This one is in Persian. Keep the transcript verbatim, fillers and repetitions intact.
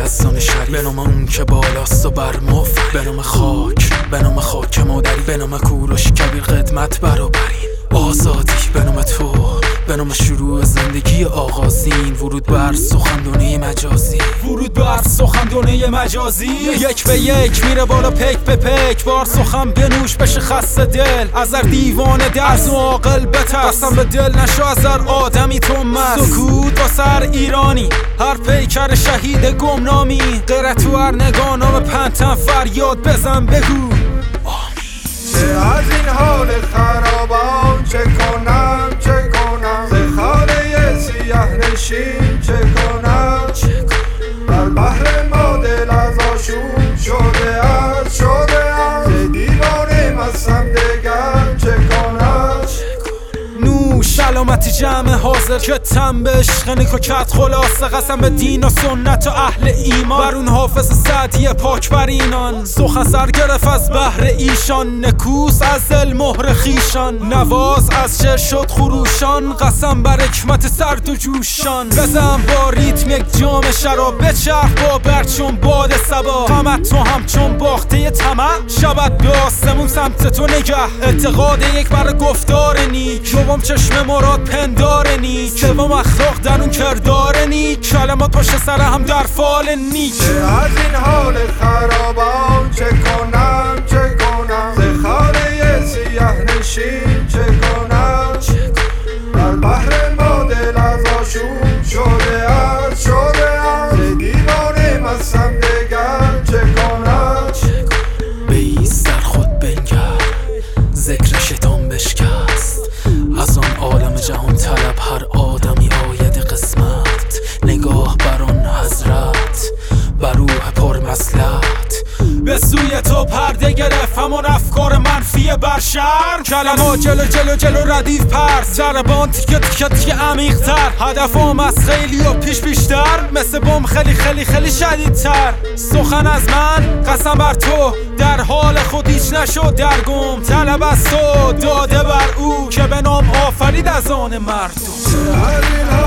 یزدان شریف، به نام اون که بالاست و بر مفت، به نام خاک، به نام خاک مادری، به نام کوروش کبیر قدمت برابرین، آزادی به نام تو، به نام شروع زندگی آغازین، ورود بر سخندونه مجازی، ورود بر سخندونه مجازی. یک به یک میره بالا پک به پک، بار سخن بنوش بشه خسته دل، ازر دیوانه درس و عاقل بترس، قسم به دل نشو ازر آدمی تو مست. سکوت با سر ایرانی، هر پیکر شهید گمنامی، غیرت و هر نگاه به پنتن فریاد بزن بگو چه از این حال خرابان چه کنم چه کنم، ز خانه سیه نشین چه کنم، بر بحر ما دل از آشوب شده است شده است، ز دیوانه مستم دگر چه کنم. نوش سلامتی جمع حاضر که تن به عشق نیک و کت خلاصه، قسم به دین و سنت و اهل ایمان، بر اون حافظ سعدی پاک بر اینان، سخن سر گرفت از بحر ایشان، نکوس از دل مهر خیشان، نواز از چه شد خروشان، قسم بر حکمت سرد و جوشان. بزن با ریتم یک جام شراب، بچرخ با برچون باد صبا، غمت تو همچون باخته طمع شود به آسمون سمت تو نگه، اعتقاد یک بر گفتار نیک، دوم چشم مراد پندار نیک، سوم اخلاق در اون کردار نیک، کلمات پشت سر هم در فال نیک. چه از این حال خرابان چه کنم چه کنم، ز خانه سیه نشین چه کنم، بر بحر ما دل از آشوب شده است شده است، ز دیوانه مستم دگر چه کنم. بیست در خود بنگر، ذکر شیطان بشکست، از آن عالم جهان طلب هر آدمی آید قسمت، نگاه بر آن حضرت بر روح پر مصلحت، به سوی تو پرده گرفت همون افکار منفی بر شهر، کلمات جلو جلو جلو ردیف پرس، ضربان تیکه تیکه تیکه عمیق تر، هدفم از خیلی و پیش بیشتر، مثل بم خیلی خیلی خیلی شدیدتر. سخن از من قسم بر تو، در حال خود هیچ نشد درگم، طلب از تو داده بر او که به نام آفرید از آن مردم.